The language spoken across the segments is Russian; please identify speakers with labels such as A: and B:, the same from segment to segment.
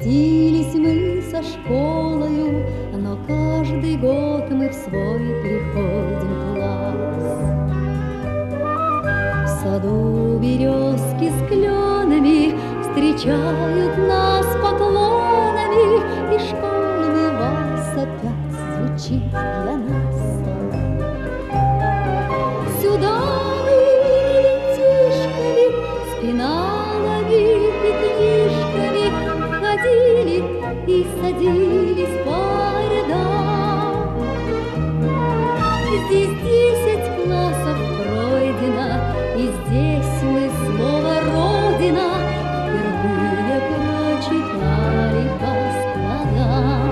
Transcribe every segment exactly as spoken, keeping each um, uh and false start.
A: Крестились мы со школою, но каждый год мы в свой приходим класс. В саду березки с кленами встречают нас поклонами, и школьный вальс опять звучит для нас. Сюда мы ребятишками, с пеналами и книжками ходили и садились по рядам. Здесь десять классов пройдено, и здесь мы слово «Родина» впервые прочитали по складам.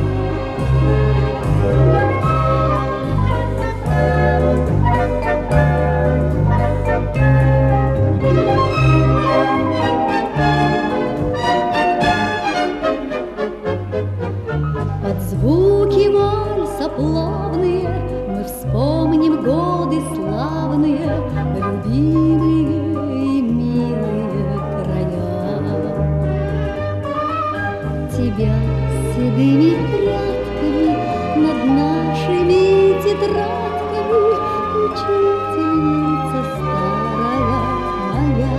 A: Под звуки вальса плавные мы вспомним годы славные, любимые и милые края. Тебя седыми прядками над нашими тетрадками, учительница старая моя.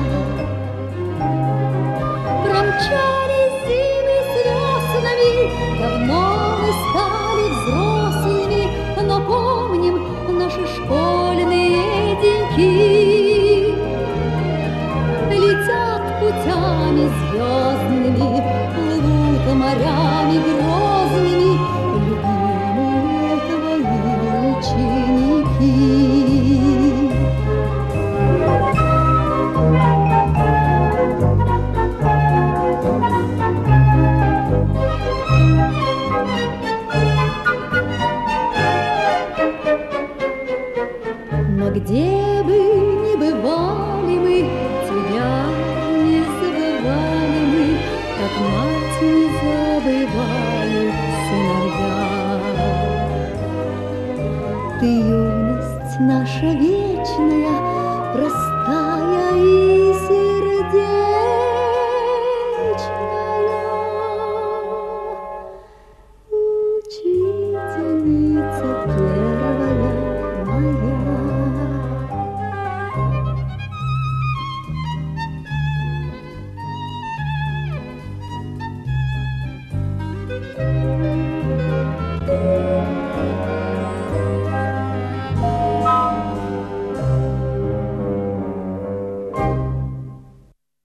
A: Промчались зимы с веснами, давно мы стали взрослыми, но помним наши школьные деньки. Летят путями звездными, плывут морями грозными любимые твои ученики. Но где бы ни бывали мы, тебя не забывали мы, как мать не забывают сыновья. Ты юность наша